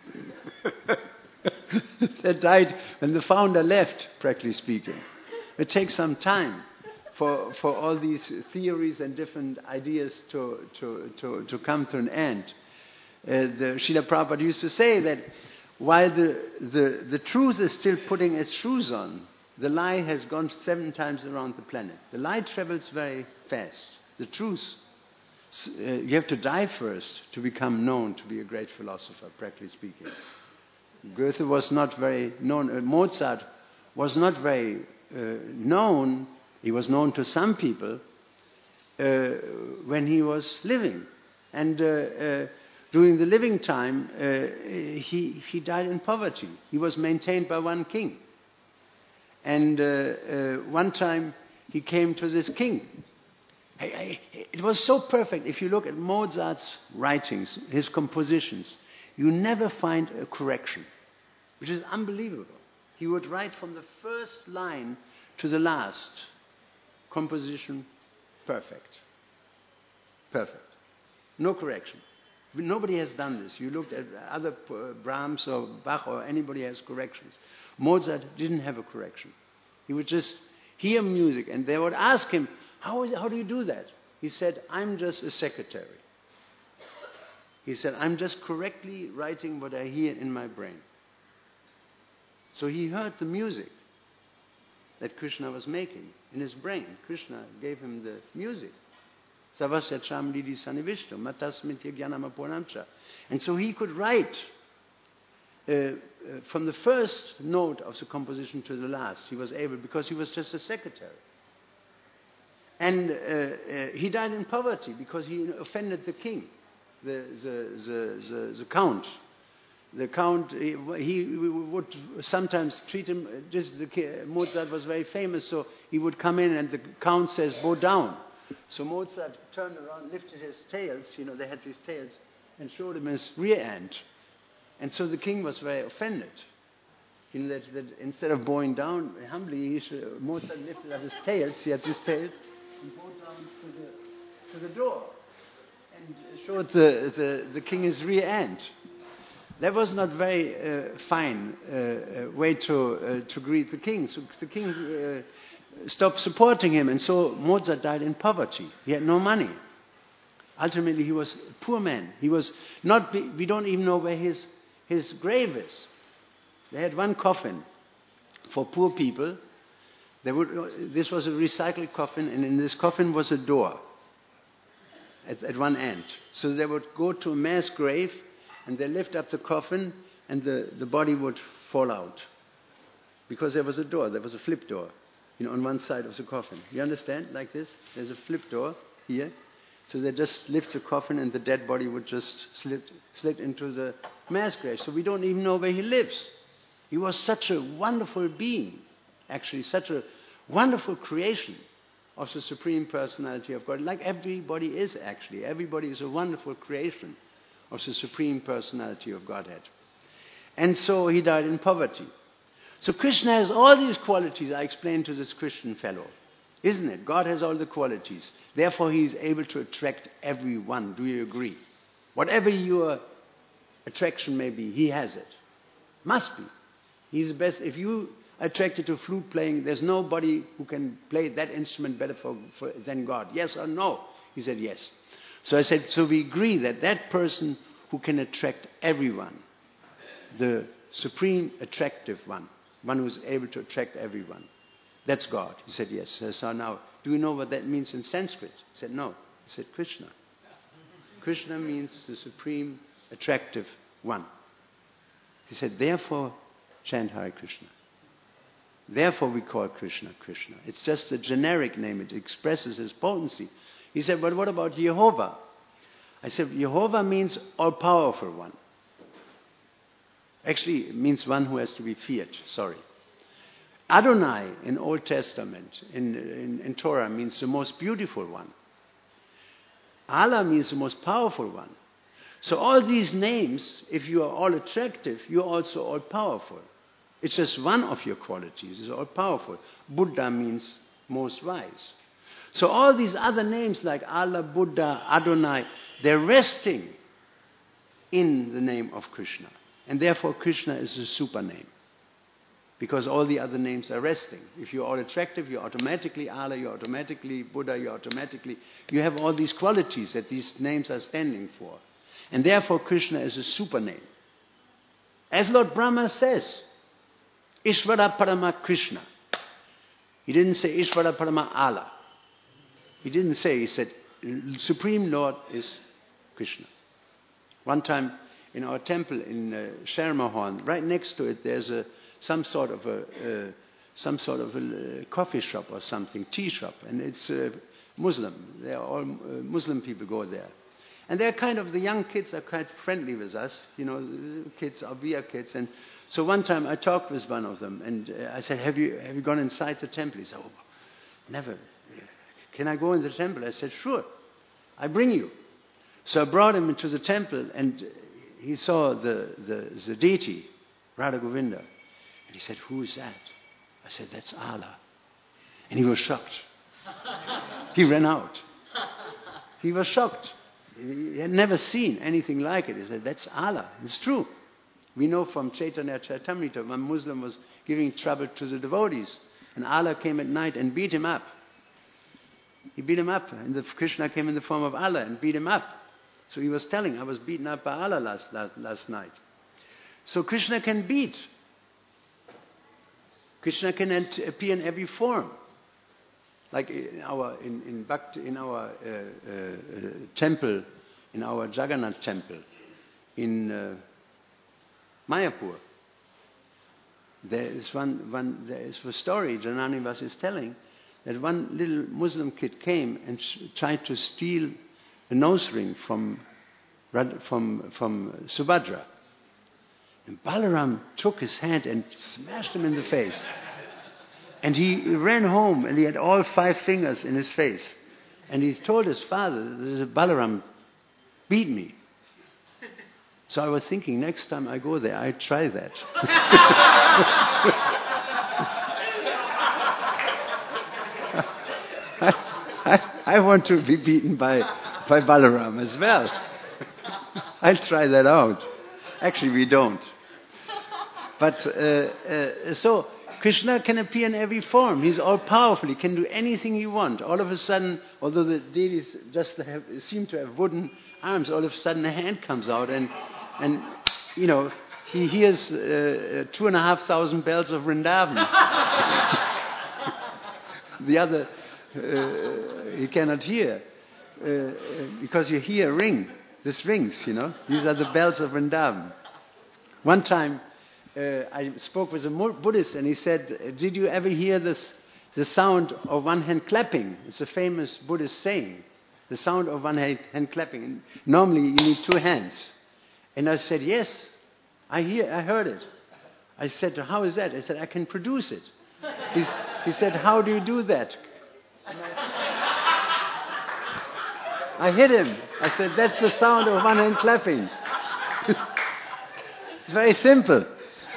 They died when the founder left, practically speaking. It takes some time for, for all these theories and different ideas to, to, to, to come to an end. Uh, the Srila Prabhupada used to say that while the, the, the truth is still putting its shoes on, the lie has gone seven times around the planet. The lie travels very fast. The truth, uh, you have to die first to become known to be a great philosopher, practically speaking. Goethe was not very known. Uh, Mozart was not very uh, known. He was known to some people uh, when he was living. And uh, uh, during the living time, uh, he, he died in poverty. He was maintained by one king. And uh, uh, one time he came to this king. I, I, it was so perfect. If you look at Mozart's writings, his compositions, you never find a correction, which is unbelievable. He would write from the first line to the last. Composition, perfect. Perfect. No correction. Nobody has done this. You looked at other uh, Brahms or Bach or anybody has corrections. Mozart didn't have a correction. He would just hear music and they would ask him, how, is it, how do you do that? He said, I'm just a secretary. He said, I'm just correctly writing what I hear in my brain. So he heard the music that Krishna was making in his brain. Krishna gave him the music. Savasya cham lidi sanivishtu, matasmitya jnanamapurnamcha. And so he could write uh, uh, from the first note of the composition to the last. He was able, because he was just a secretary. And uh, uh, he died in poverty because he offended the king, the, the, the, the, the count. The count, he, he would sometimes treat him, just the, Mozart was very famous, so he would come in and the count says, bow down. So Mozart turned around, lifted his tails, you know, they had these tails, and showed him his rear end. And so the king was very offended. You know, that, that instead of bowing down humbly, he should, Mozart lifted up his tail, he had his tail, and bowed down to the, to the door, and showed the, the, the king his rear end. That was not very uh, fine uh, way to, uh, to greet the king. So the king uh, stopped supporting him, and so Mozart died in poverty. He had no money. Ultimately, he was a poor man. He was not, we don't even know where his, his grave is. They had one coffin for poor people. They would, this was a recycled coffin, and in this coffin was a door at, at one end. So they would go to a mass grave, and they lift up the coffin, and the, the body would fall out. Because there was a door, there was a flip door, you know, on one side of the coffin. You understand? Like this? There's a flip door here. So they just lift the coffin, and the dead body would just slip, slip into the mass grave. So we don't even know where he lives. He was such a wonderful being, actually, such a wonderful creation of the Supreme Personality of God. Like everybody is, actually. Everybody is a wonderful creation of the Supreme Personality of Godhead. And so he died in poverty. So Krishna has all these qualities I explained to this Christian fellow. Isn't it? God has all the qualities. Therefore he is able to attract everyone. Do you agree? Whatever your attraction may be, he has it. Must be. He's the best. If you are attracted to flute playing, there's nobody who can play that instrument better for, for, than God. Yes or no? He said yes. So I said, so we agree that that person who can attract everyone, the supreme attractive one, one who is able to attract everyone, that's God. He said yes. So now, do you know what that means in Sanskrit? He said no. He said Krishna. Krishna means the supreme attractive one. He said, therefore, chant Hare Krishna. Therefore we call Krishna Krishna. It's just a generic name. It expresses his potency. He said, but what about Jehovah? I said, Jehovah means all-powerful one. Actually, it means one who has to be feared. Sorry. Adonai in Old Testament, in, in, in Torah, means the most beautiful one. Allah means the most powerful one. So all these names, if you are all attractive, you are also all powerful. It's just one of your qualities. It's all powerful. Buddha means most wise. So all these other names like Allah, Buddha, Adonai, they're resting in the name of Krishna. And therefore Krishna is a super name. Because all the other names are resting. If you're all attractive, you're automatically Allah, you're automatically Buddha, you're automatically... You have all these qualities that these names are standing for. And therefore Krishna is a super name. As Lord Brahma says, Ishvara Parama Krishna. He didn't say Ishvara Parama Allah. He didn't say, he said, Supreme Lord is Krishna. One time in our temple in uh, Schermerhorn, right next to it, there's a some sort of a uh, some sort of a uh, coffee shop or something, tea shop, and it's uh, Muslim. They are all uh, Muslim people go there, and they're kind of the young kids are quite friendly with us. You know, the kids are we are kids, and so one time I talked with one of them, and uh, I said, "Have you have you gone inside the temple?" He said, "Oh, never. Can I go in the temple?" I said, "Sure, I bring you." So I brought him into the temple, and he saw the the, the deity, Radha Govinda. And he said, "Who is that?" I said, "That's Allah." And he was shocked. He ran out. He was shocked. He had never seen anything like it. He said, "That's Allah." It's true. We know from Chaitanya Charitamrita, one Muslim was giving trouble to the devotees. And Allah came at night and beat him up. He beat him up. And the Krishna came in the form of Allah and beat him up. So he was telling, I was beaten up by Allah last, last, last night. So Krishna can beat. Krishna can appear in every form. Like in our in in, Bhakti, in our uh, uh, temple, in our Jagannath temple, in uh, Mayapur. There is one one there is a story Janani Vas is telling that one little Muslim kid came and sh- tried to steal a nose ring from from from Subhadra. And Balaram took his hand and smashed him in the face. And he ran home and he had all five fingers in his face. And he told his father, Balaram beat me. So I was thinking, next time I go there, I try that. I, I, I want to be beaten by, by Balaram as well. I'll try that out. Actually, we don't. But, uh, uh, so, Krishna can appear in every form. He's all-powerful. He can do anything he wants. All of a sudden, although the deities just have, seem to have wooden arms, all of a sudden a hand comes out and, and you know, he hears uh, two and a half thousand bells of Vrindavan. The other, uh, he cannot hear. Uh, because you hear a ring. This rings, you know. These are the bells of Vrindavan. One time, uh, I spoke with a Buddhist and he said, did you ever hear this, the sound of one hand clapping? It's a famous Buddhist saying. The sound of one hand, hand clapping. And normally you need two hands. And I said, yes, I hear, I heard it. I said, how is that? I said, I can produce it. He's, he said, how do you do that? I hit him. I said, that's the sound of one hand clapping. It's very simple.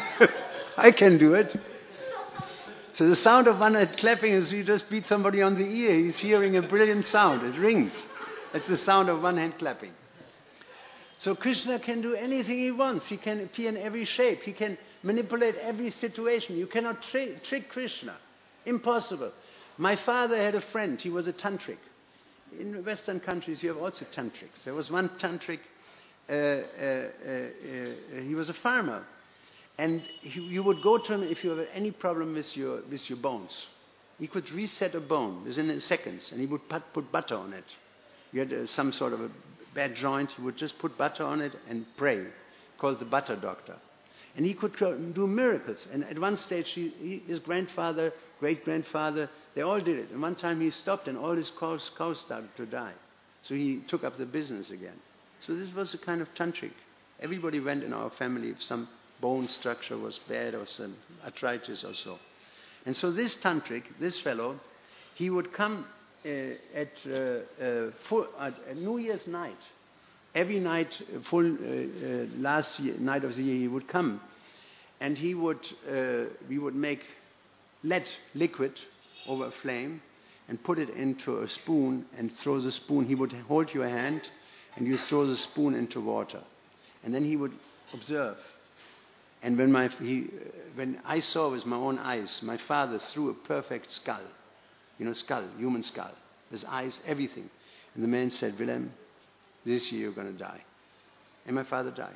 I can do it. So the sound of one hand clapping is you just beat somebody on the ear. He's hearing a brilliant sound. It rings. That's the sound of one hand clapping. So Krishna can do anything he wants. He can appear in every shape. He can manipulate every situation. You cannot tri- trick Krishna. Impossible. My father had a friend. He was a tantric. In Western countries, you have also tantrics. There was one tantric, uh, uh, uh, uh, he was a farmer. And he, you would go to him if you had any problem with your, with your bones. He could reset a bone within seconds, and he would put, put butter on it. You had uh, some sort of a bad joint, he would just put butter on it and pray, called the butter doctor. And he could do miracles. And at one stage, he, he, his grandfather, great-grandfather, they all did it. And one time he stopped and all his cows, cows started to die. So he took up the business again. So this was a kind of tantric. Everybody went in our family if some bone structure was bad or some arthritis or so. And so this tantric, this fellow, he would come uh, at, uh, uh, full, at, at New Year's night. Every night, full uh, uh, last year, night of the year, he would come. And he would, uh, we would make lead liquid over a flame and put it into a spoon and throw the spoon. He would hold your hand and you throw the spoon into water. And then he would observe. And when, my, he, when I saw with my own eyes, my father threw a perfect skull. You know, skull, human skull. His eyes, everything. And the man said, Willem, this year you're going to die. And my father died.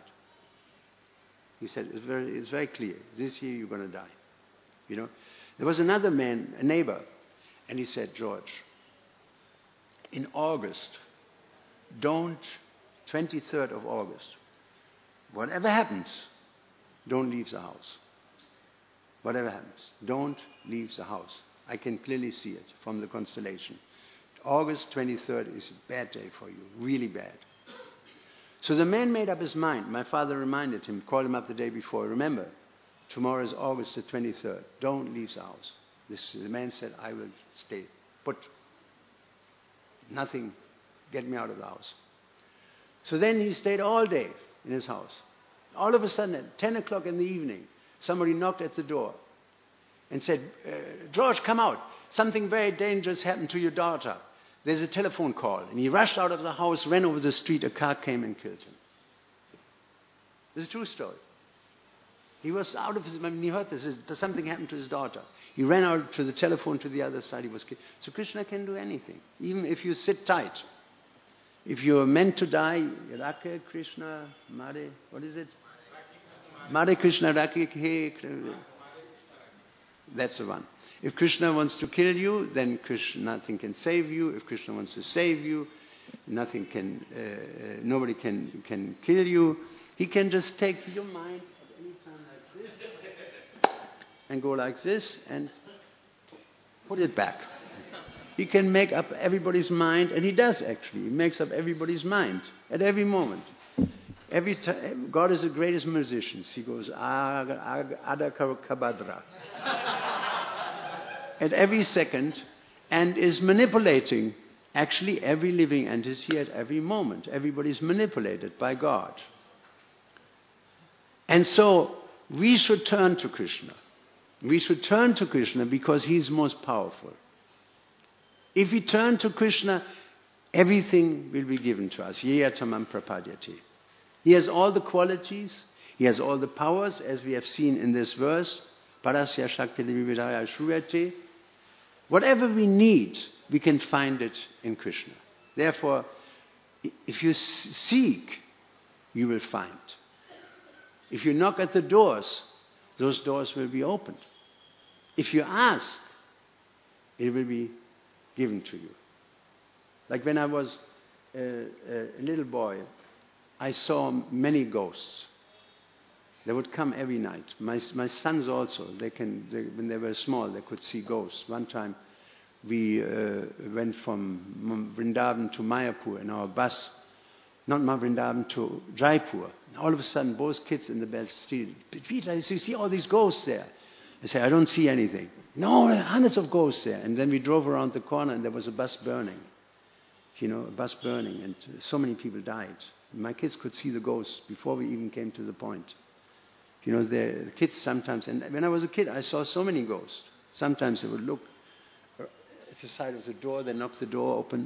He said, it's very, it's very clear. This year you're going to die. You know, there was another man, a neighbor, and he said, George, in August, don't, twenty-third of August, whatever happens, don't leave the house. Whatever happens, don't leave the house. I can clearly see it from the constellation. August twenty-third is a bad day for you, really bad. So the man made up his mind. My father reminded him, called him up the day before. Remember, tomorrow is August the twenty-third. Don't leave the house. This, the man said, I will stay put. Nothing, get me out of the house. So then he stayed all day in his house. All of a sudden, at ten o'clock in the evening, somebody knocked at the door and said, uh, George, come out. Something very dangerous happened to your daughter. There's a telephone call. And he rushed out of the house, ran over the street, a car came and killed him. It's a true story. He was out of his mind when he heard this. Something happened to his daughter. He ran out to the telephone to the other side. He was killed. So Krishna can do anything, even if you sit tight. If you're meant to die, Rake Krishna, Mare, what is it? Mare Krishna, Rake He. That's the one. If Krishna wants to kill you, then Krishna, nothing can save you. If Krishna wants to save you, nothing can, uh, nobody can, can kill you. He can just take your mind at any time like this and go like this and put it back. He can make up everybody's mind, and he does actually. He makes up everybody's mind at every moment. Every time, God is the greatest musician. He goes, Ada Kabadra. At every second, and is manipulating actually every living entity at every moment. Everybody's manipulated by God. And so we should turn to Krishna. We should turn to Krishna because He's most powerful. If we turn to Krishna, everything will be given to us. Yeyatamam prapadyati. He has all the qualities. He has all the powers, as we have seen in this verse. Parasya shakti vividaya shruyate. Whatever we need, we can find it in Krishna. Therefore, if you seek, you will find. If you knock at the doors, those doors will be opened. If you ask, it will be given to you. Like when I was a, a little boy, I saw many ghosts. They would come every night. My, my sons also, they can, they, when they were small, they could see ghosts. One time we uh, went from Vrindavan to Mayapur in our bus, not Vrindavan to Jaipur. And all of a sudden, both kids in the bed still, Peter, you see all these ghosts there. I say, I don't see anything. No, there are hundreds of ghosts there. And then we drove around the corner and there was a bus burning. You know, a bus burning, and so many people died. My kids could see the ghosts before we even came to the point. You know, the kids sometimes, and when I was a kid, I saw so many ghosts. Sometimes they would look at the side of the door, they knock the door open.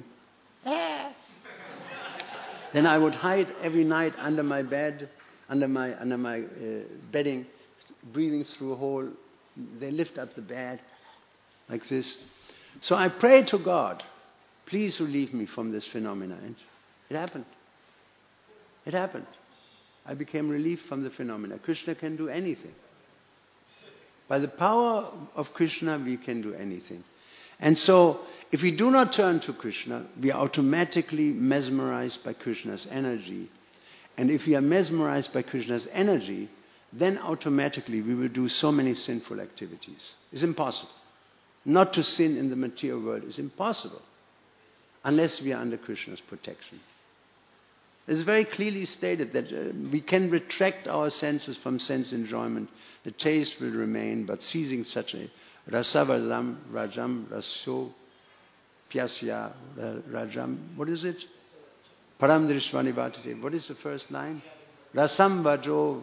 Then I would hide every night under my bed, under my under my uh, bedding, breathing through a hole. They lift up the bed like this. So I prayed to God, please relieve me from this phenomenon. And it happened. It happened. I became relieved from the phenomena. Krishna can do anything. By the power of Krishna, we can do anything. And so, if we do not turn to Krishna, we are automatically mesmerized by Krishna's energy. And if we are mesmerized by Krishna's energy, then automatically we will do so many sinful activities. It's impossible. Not to sin in the material world is impossible unless we are under Krishna's protection. It's very clearly stated that uh, we can retract our senses from sense enjoyment. The taste will remain, but ceasing such a rasavalam, rajam, raso, pyasya, rajam. What is it? Param drishvani bhatate. What is the first line? Rasam vajo.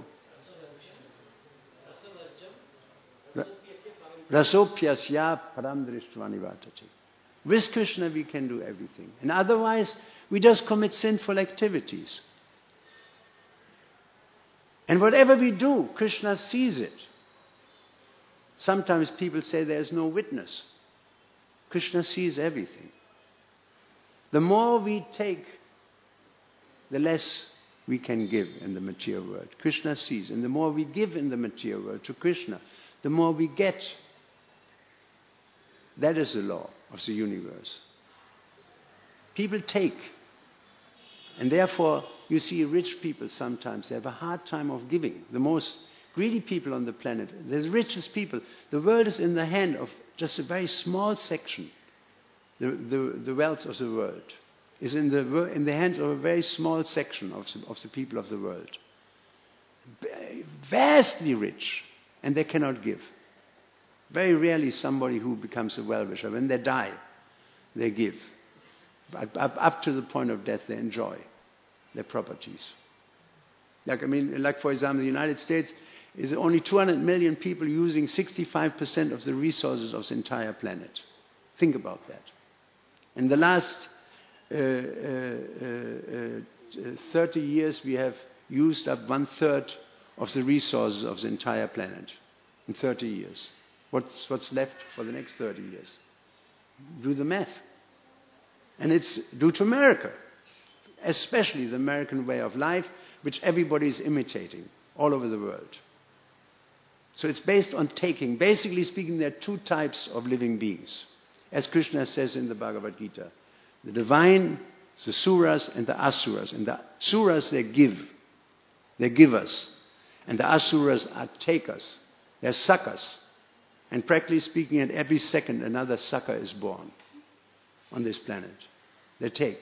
Rasopyasya param drishtvani bhatate. With Krishna we can do everything. And otherwise, we just commit sinful activities. And whatever we do, Krishna sees it. Sometimes people say there is no witness. Krishna sees everything. The more we take, the less we can give in the material world. Krishna sees. And the more we give in the material world to Krishna, the more we get. That is the law of the universe. People take. And therefore, you see rich people sometimes, they have a hard time of giving. The most greedy people on the planet, the richest people, the world is in the hand of just a very small section. The, the, the wealth of the world is in the, in the hands of a very small section of the, of the people of the world. Vastly rich, and they cannot give. Very rarely somebody who becomes a well-wisher, when they die, they give. Up, up, up to the point of death, they enjoy their properties. Like, I mean, like for example, the United States is only two hundred million people using sixty-five percent of the resources of the entire planet. Think about that. In the last uh, uh, uh, uh, thirty years, we have used up one-third of the resources of the entire planet. In thirty years. What's, what's left for the next thirty years? Do the math. And it's due to America, especially the American way of life, which everybody is imitating all over the world. So it's based on taking. Basically speaking, there are two types of living beings. As Krishna says in the Bhagavad Gita, the divine, the suras and the asuras. And the suras, they give. They give us. And the asuras are takers. They're suckers. And practically speaking, at every second, another sucker is born on this planet. They take.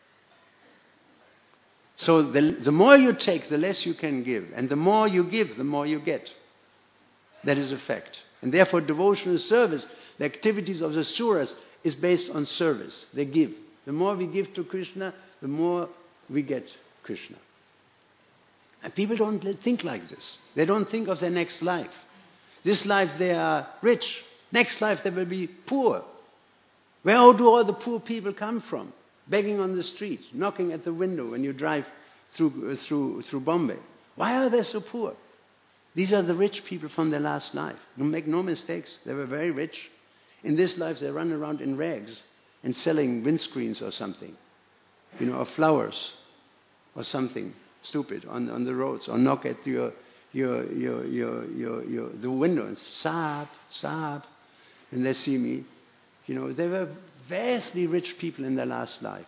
So the, the more you take, the less you can give. And the more you give, the more you get. That is a fact. And therefore, devotional service, the activities of the suras, is based on service. They give. The more we give to Krishna, the more we get Krishna. And people don't think like this. They don't think of their next life. This life they are rich. Next life they will be poor. Where do all the poor people come from? Begging on the street, knocking at the window when you drive through, uh, through, through Bombay. Why are they so poor? These are the rich people from their last life. Don't make no mistakes. They were very rich. In this life they run around in rags and selling windscreens or something. You know, or flowers or something stupid on, on the roads, or knock at your, your, your, your, your, your, the window and say, Saab, Saab. And they see me. You know, they were vastly rich people in their last life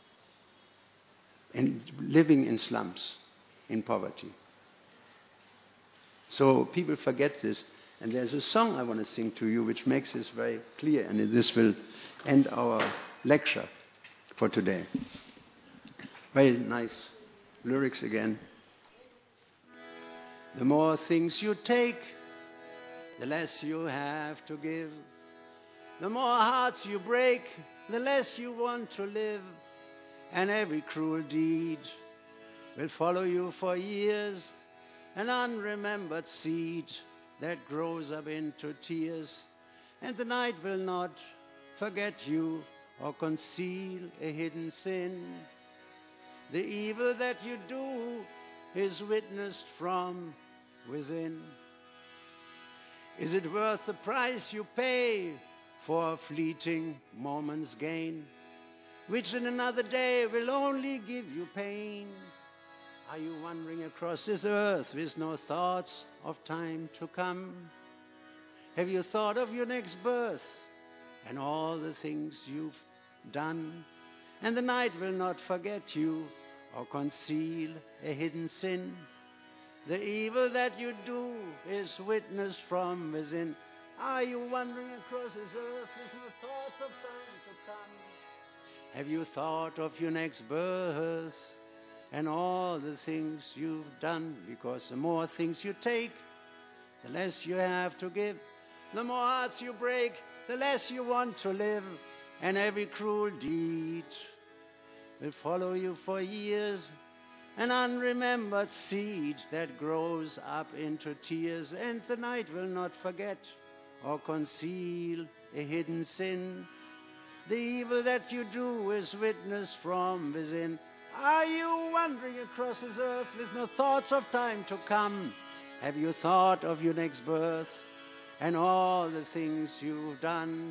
and living in slums, in poverty. So people forget this. And there's a song I want to sing to you which makes this very clear, and this will end our lecture for today. Very nice lyrics again. The more things you take, the less you have to give. The more hearts you break, the less you want to live. And every cruel deed will follow you for years, an unremembered seed that grows up into tears. And the night will not forget you or conceal a hidden sin. The evil that you do is witnessed from within. Is it worth the price you pay for a fleeting moment's gain, which in another day will only give you pain? Are you wandering across this earth with no thoughts of time to come? Have you thought of your next birth and all the things you've done? And the night will not forget you or conceal a hidden sin. The evil that you do is witnessed from within. Are you wandering across this earth with no thoughts of time to come? Have you thought of your next birth and all the things you've done? Because the more things you take, the less you have to give. The more hearts you break, the less you want to live. And every cruel deed will follow you for years, an unremembered seed that grows up into tears. And the night will not forget or conceal a hidden sin. The evil that you do is witnessed from within. Are you wandering across this earth with no thoughts of time to come? Have you thought of your next birth and all the things you've done?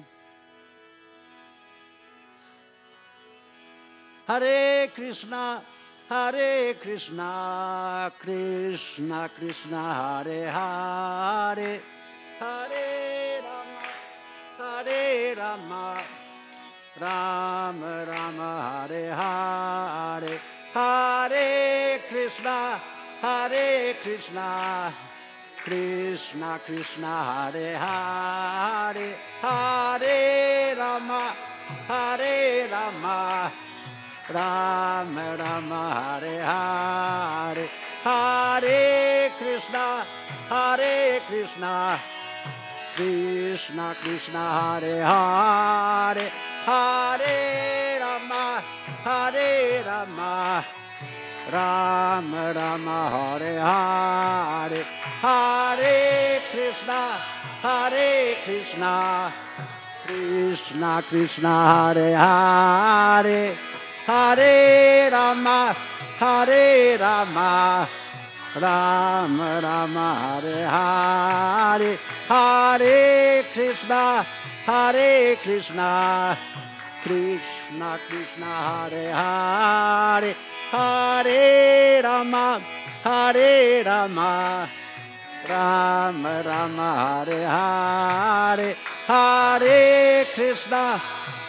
Hare Krishna, Hare Krishna, Krishna Krishna, Hare Hare, Hare Rama, Hare Rama, Rama Rama, Hare Hare, Hare Krishna, Hare Krishna, Krishna Krishna, Hare Hare, Hare Rama, Hare Rama, Rama Rama, Hare Hare, Hare Krishna, Hare Krishna, Krishna Krishna, Hare Hare, Hare Rama, Hare Rama, Rama Rama, Hare Hare, Hare Krishna, Hare Krishna, Krishna Krishna, Hare Hare, Hare Rama, Hare Rama, Rama Rama, Hare Hare, Hare Krishna, Hare Krishna, Krishna Krishna, Hare Hare, Hare Rama, Hare Rama, Rama Rama, Hare Hare, Hare Krishna.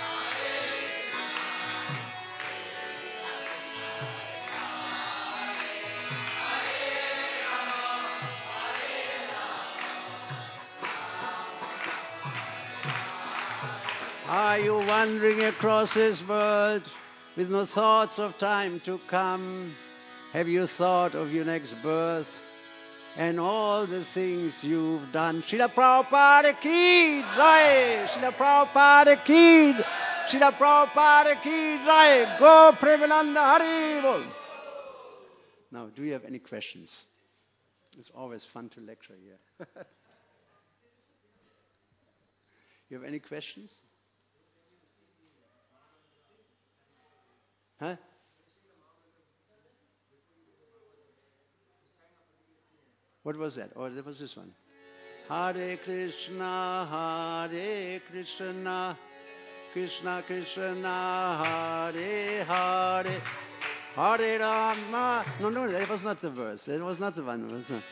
Are you wandering across this world with no thoughts of time to come? Have you thought of your next birth and all the things you've done? Srila Prabhupada ki jai! Srila Prabhupada ki jai! Srila Prabhupada ki jai! Go Premananda Hari Bol! Now, do you have any questions? It's always fun to lecture here. You have any questions? Huh? What was that? Oh, that was this one. Hare Krishna, Hare Krishna, Krishna Krishna, Hare Hare, Hare Rama. No, no, that was not the verse. That was not the one. It was not.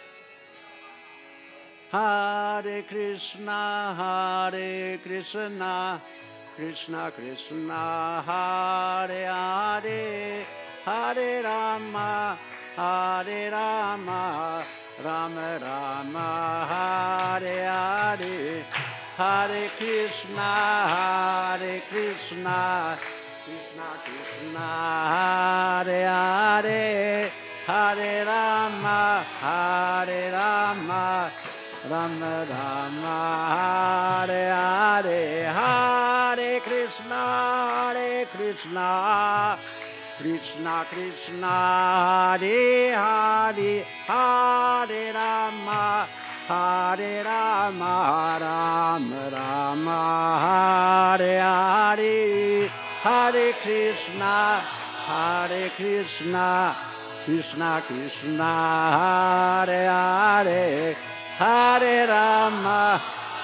Hare Krishna, Hare Krishna, Krishna Krishna, Hare Hare, Hare Rama, Hare Rama, Rama Rama, Hare Hare, Hare Krishna, Hare Krishna, Krishna Krishna, Hare Hare, Hare Rama, Hare Rama, Rama Rama, Hare Hare, Hare Krishna, Hare Krishna, Krishna Krishna, Hare Hare, Hare Rama, Hare Rama, Rama Rama, Hare Hare, Hare Krishna, Hare Krishna, Krishna Krishna, Hare Hare, Hare Rama.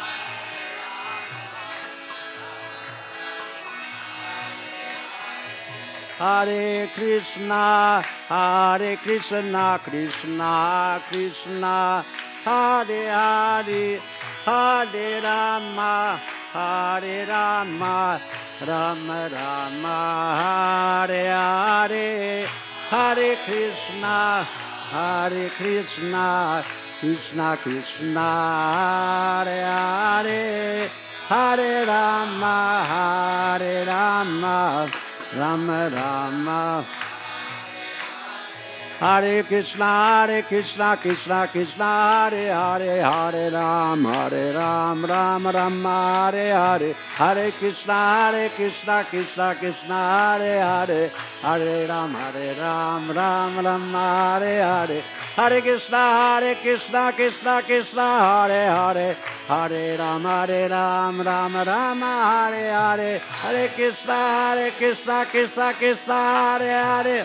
Hare Krishna, Hare Krishna, Krishna Krishna, Hare Hare, Hare Rama, Hare Rama, Rama Rama, Hare Hare, Hare Krishna, Hare Krishna, Krishna Krishna, Hare Hare, Hare Rama, Hare Rama, Rama Rama. Hare Krishna, Hare Krishna, Krishna Krishna, Hare Hare, Hare Ram, Hare Ram, Ram Rama, Hare Hare, Hare Krishna, Hare Krishna, Krishna Krishna, Hare Hare, Hare Ram, Hare Ram, Ram Rama, Hare Hare, Hare Krishna, Hare Krishna, Krishna Krishna, Hare Hare, Hare Ram, Hare Ram, Ram Rama, Hare Hare, Hare Krishna, Hare Krishna, Krishna Krishna, Hare Hare.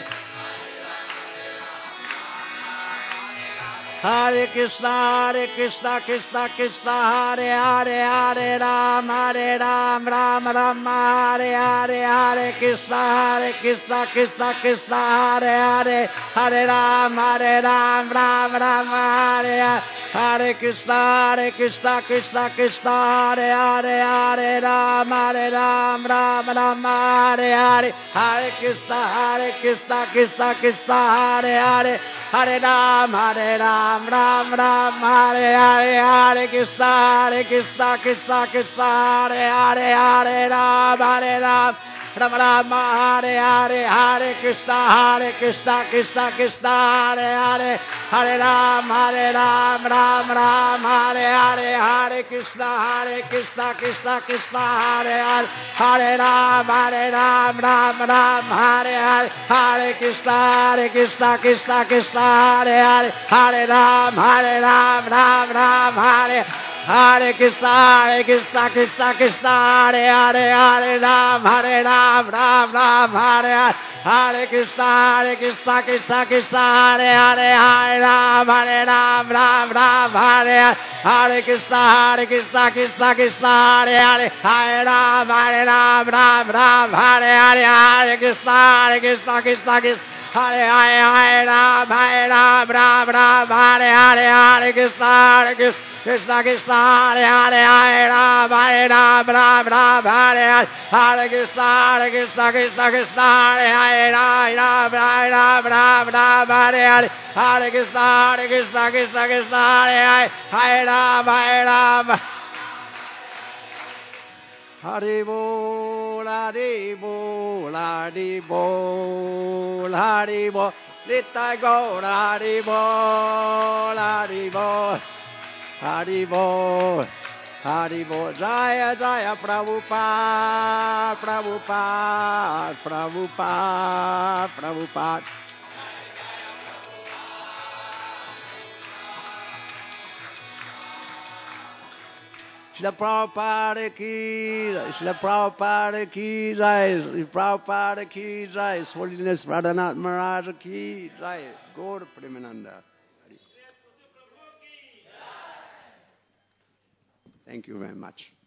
Hare Krishna, Hare Krishna, Krishna Krishna, Hare Hare, Hare Ram, Hare Ram, Ram Rama, Hare Hare, Hare Krishna, Hare Krishna, Krishna Krishna, Hare Hare, Hare Ram, Hare Ram, Ram Rama, Hare Hare, Hare Krishna, Hare Krishna, Krishna Krishna, Hare Hare, Hare Ram, Hare Ram, Ram Rama, Hare Hare, Hare Krishna, Hare Krishna, Krishna Krishna, Hare Hare, Hare Ram, Hare Ram, Ram Ram, Hare Hare, Hare Krishna, Hare Krishna, Krishna Krishna, Hare Hare, Hare Ram, Hare Ram, Ram Rama, Hare Hare, Hare Krishna, Hare Krishna, Krishna Krishna, Hare Hare, Hare Ram, Hare Ram, Ram Ram, Hare Hare, Hare Krishna, Hare Krishna, Krishna Krishna, Hare Hare, Hare Ram, Hare Ram, Ram Ram, Hare Hare, Hare Krishna, Hare Krishna, Krishna Krishna, Hare Hare, Hare Ram, Hare Ram, Ram Ram, Hare Hare Krishna, Hare Krishna, Krishna Krishna, Hare Hare, Hare Ram, Hare Ram, Ram Ram, Hare Hare, Hare Krishna, Hare Krishna, Krishna Krishna, Hare Hare, Hare Ram, Hare Ram, Ram Ram, Hare Hare, Hare Krishna, Hare Krishna, Krishna Krishna, Hare Hare, Hare Ram, Hare Ram, Ram Ram, Hare Hare, Hare Krishna, Hare Krishna, Krishna Krishna, Hare Hare, Hare Ram, Hare Ram, Ram Ram, Hare Hare, Hare Krishna, Hare Krishna, Krishna Krishna, Hare Hare, Hare Ram, Hare Ram, Ram Ram, Hare Hare, Hare Krishna, Hare Krishna, Krishna Krishna, Hare Hare, Hare Ram, Hare Ram, Ram Ram, Hare Hare, Hare Krishna, Hare Krishna, Krishna Krishna, Hare Hare, Hare Ram, Hare Ram. Hari Bol, Hari Bol, Hari Bol, Hari Bol, Nitai Gaur, Hari Bol, Hari Bol, Hari Bol, Hari Bol, Jaya Jaya Prabhupada, Prabhupada, Prabhupada, Prabhupada. Srila Prabhupada ki jai, Srila Prabhupada ki jai, Srila Prabhupada ki jai, His Holiness Radhanath Maharaj ki jai, Gaur Premananda. Thank you very much.